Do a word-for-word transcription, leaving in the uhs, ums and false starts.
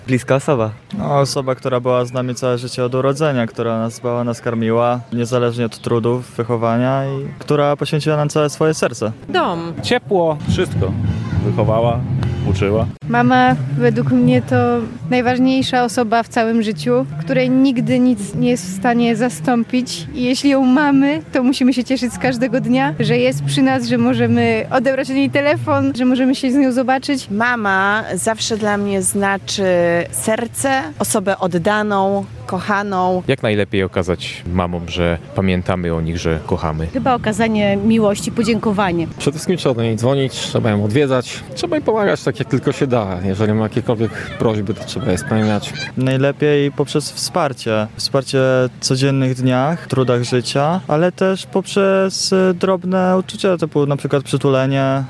Bliska osoba. No, osoba, która była z nami całe życie od urodzenia, która nas dbała, nas karmiła, niezależnie od trudów, wychowania i która poświęciła nam całe swoje serce. Dom. Ciepło, wszystko. Wychowała, uczyła. Mama według mnie to najważniejsza osoba w całym życiu, której nigdy nic nie jest w stanie zastąpić. I jeśli ją mamy, to musimy się cieszyć z każdego dnia, że jest przy nas, że możemy odebrać od niej telefon, że możemy się z nią zobaczyć. Mama zawsze dla mnie znaczy serce, osobę oddaną, kochaną. Jak najlepiej okazać mamom, że pamiętamy o nich, że kochamy? Chyba okazanie miłości, podziękowanie. Przede wszystkim trzeba do niej dzwonić, trzeba ją odwiedzać, trzeba jej pomagać tak jak tylko się da. Jeżeli ma jakiekolwiek prośby, to trzeba je spełniać. Najlepiej poprzez wsparcie. Wsparcie w codziennych dniach, trudach życia, ale też poprzez drobne uczucia, typu na przykład przytulenie,